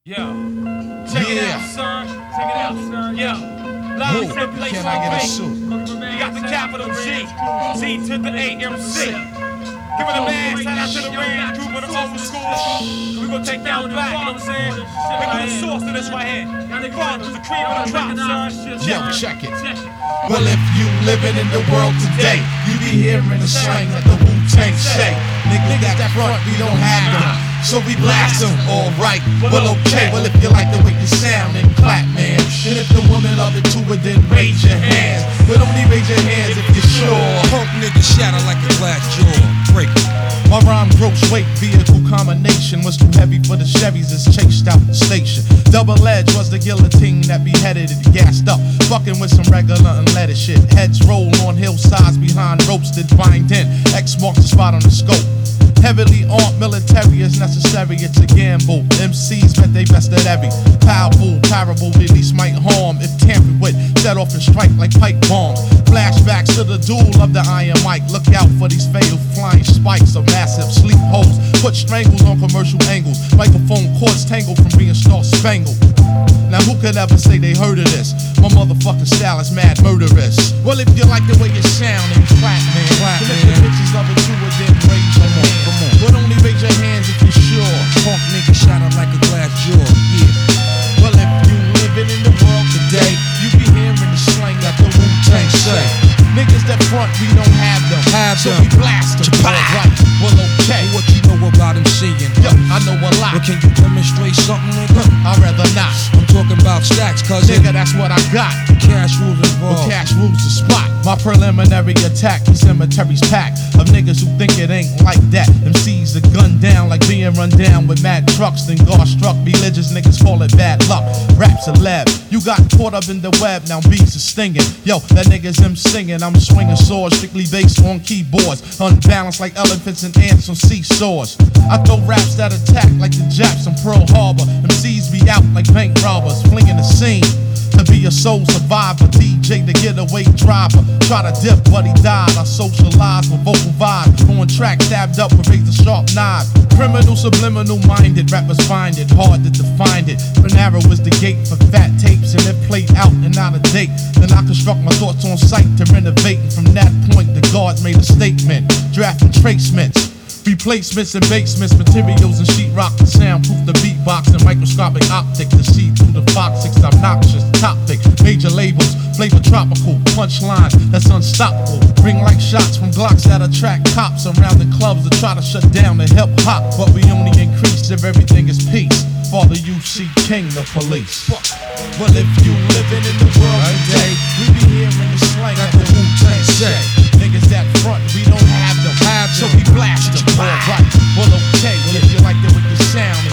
Yo, check it out, son. Check it out, son. Yo, live from place Can I get a suit? You got the capital G, T to the AMC. Give it a man, shout out to the Rand group of the old school. We gonna take down black, you know what I'm saying? We got the source to this right here. The fathers, the cream of the crop, son. Yo, check it. Well, if you living in the world today, you be hearing the slang that the Wu-Tang say. Niggas that front, we don't have them, so we blast them. Alright, well okay, well if you like the way you sound, then clap, man. And if the woman love it too, then raise your hands. But only raise your hands if you're sure. Punk niggas shatter like a glass jaw. Break it. My rhyme gross weight vehicle combination was too heavy for the Chevys, it's chased out the station. Double edge was the guillotine that beheaded it, gassed up, fucking with some regular unleaded shit. Heads roll on hillsides behind ropes that bind in. X marks the spot on the scope. Heavily armed military is necessary, it's a gamble. MCs bet they best at every. Powerful, parable, release might harm if tampered with. Set off and strike like pipe bombs. Flashbacks to the duel of the Iron Mike. Look out for these fatal flying spikes of massive sleep holes. Put strangles on commercial angles. Microphone cords tangled from being star spangled. Now who could ever say they heard of this? My motherfucking style is mad murderous. Well, if you like the way you sound, then clap, man. And if the bitches love it too, then raise your hands. But only raise your hands if you're sure. Punk niggas shatter like a glass jaw. Yeah. Well, if you living in the world today, you be hearing the slang that the Wu-Tang say. Niggas that front, we don't have them. So we blast them. Right, well, okay. What you know about him seeing? Yo, I know a lot. But can you demonstrate something, nigga? I'd rather not. I'm talking about stacks, cuz Nigga, that's what I got. cash rules Well, involved. cash rules the spot. My preliminary attack, the cemetery's packed of niggas who think it ain't like that. MCs are gunned down like being run down with mad trucks. Then God struck religious niggas call it bad luck. Rap's a lab. You got caught up in the web, now beats are stinging. Yo, that nigga's him singing. I'm swinging swords, strictly based on keyboards. Unbalanced like elephants and ants on seesaws. I throw raps that attack like the Japs on Pearl Harbor. MCs be out like bank robbers, flinging the scene. To be a soul survivor, DJ the getaway driver. Try to dip, but he died. I socialized with vocal vibe. On track, stabbed up with razor sharp knife. Criminal, subliminal minded, rappers find it hard to define it. But narrow is the gate for fat tapes, and it played out and out of date. Then I construct my thoughts on sight to renovate. And from that point, the guards made a statement, drafting tracements. Replacements and basements, materials and sheetrock to soundproof the beatbox and microscopic optic to see through the Fox 6 obnoxious topic. Major labels, flavor tropical, punchline that's unstoppable. Ring like shots from Glocks that attract cops around the clubs to try to shut down the hip hop. But we only increase if everything is peace. Father UC King, the police. Well, if you living in the world today, we be hearing the slang that the Wu-Tang say. Niggas that front, we don't have them. So we blast them. Alright, well okay, well if you like the way you sound,